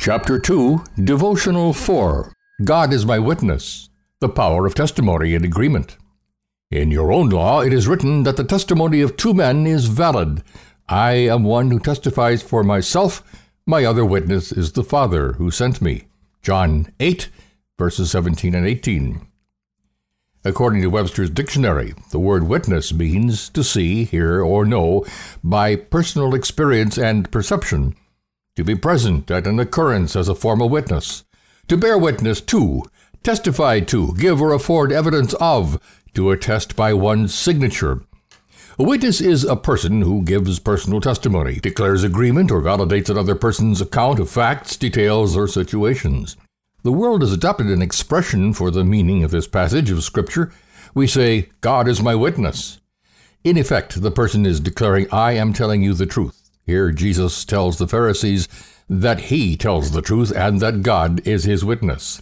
Chapter 2, Devotional 4, God is my witness, the power of testimony and agreement. In your own law it is written that the testimony of two men is valid. I am one who testifies for myself, my other witness is the Father who sent me. John 8, verses 17 and 18. According to Webster's dictionary, the word witness means to see, hear, or know by personal experience and perception, to be present at an occurrence as a formal witness, to bear witness to, testify to, give or afford evidence of, to attest by one's signature. A witness is a person who gives personal testimony, declares agreement, or validates another person's account of facts, details, or situations. The world has adopted an expression for the meaning of this passage of Scripture. We say, God is my witness. In effect, the person is declaring, I am telling you the truth. Here Jesus tells the Pharisees that he tells the truth and that God is his witness.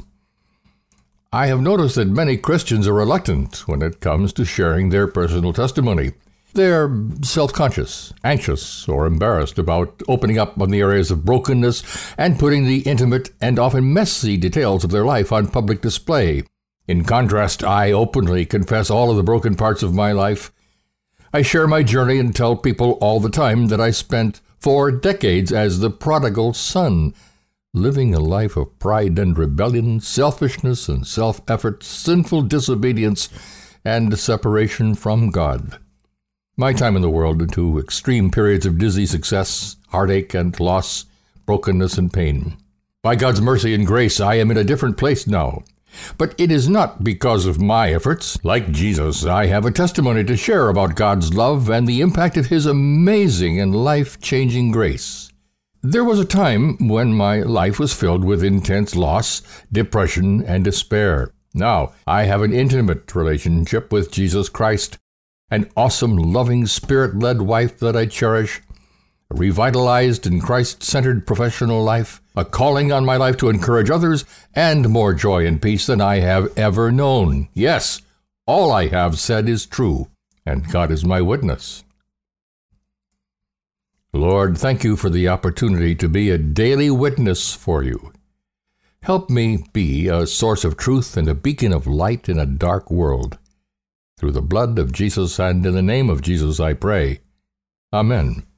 I have noticed that many Christians are reluctant when it comes to sharing their personal testimony. They're self-conscious, anxious, or embarrassed about opening up on the areas of brokenness and putting the intimate and often messy details of their life on public display. In contrast, I openly confess all of the broken parts of my life. I share my journey and tell people all the time that I spent 4 decades as the prodigal son, living a life of pride and rebellion, selfishness and self-effort, sinful disobedience, and separation from God. My time in the world into extreme periods of dizzy success, heartache and loss, brokenness and pain. By God's mercy and grace, I am in a different place now. But it is not because of my efforts. Like Jesus, I have a testimony to share about God's love and the impact of his amazing and life-changing grace. There was a time when my life was filled with intense loss, depression, and despair. Now, I have an intimate relationship with Jesus Christ, an awesome, loving, Spirit-led wife that I cherish, a revitalized and Christ-centered professional life, a calling on my life to encourage others, and more joy and peace than I have ever known. Yes, all I have said is true, and God is my witness. Lord, thank you for the opportunity to be a daily witness for you. Help me be a source of truth and a beacon of light in a dark world. Through the blood of Jesus and in the name of Jesus I pray. Amen.